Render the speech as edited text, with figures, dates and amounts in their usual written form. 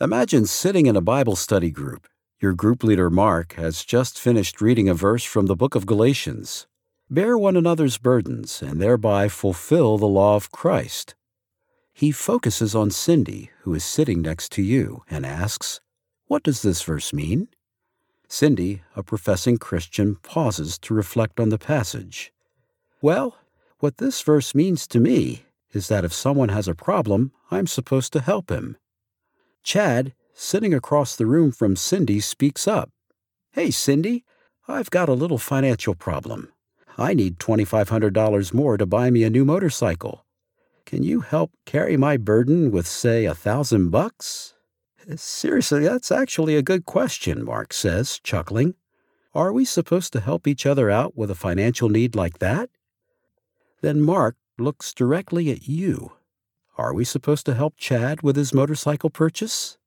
Imagine sitting in a Bible study group. Your group leader, Mark, has just finished reading a verse from the book of Galatians. Bear one another's burdens and thereby fulfill the law of Christ. He focuses on Cindy, who is sitting next to you, and asks, "What does this verse mean?" Cindy, a professing Christian, pauses to reflect on the passage. "Well, what this verse means to me is that if someone has a problem, I'm supposed to help him." Chad, sitting across the room from Cindy, speaks up. "Hey, Cindy, I've got a little financial problem. I need $2,500 more to buy me a new motorcycle. Can you help carry my burden with, say, $1,000? Seriously, that's actually a good question, Mark says, chuckling. Are we supposed to help each other out with a financial need like that? Then Mark looks directly at you. Are we supposed to help Chad with his motorcycle purchase?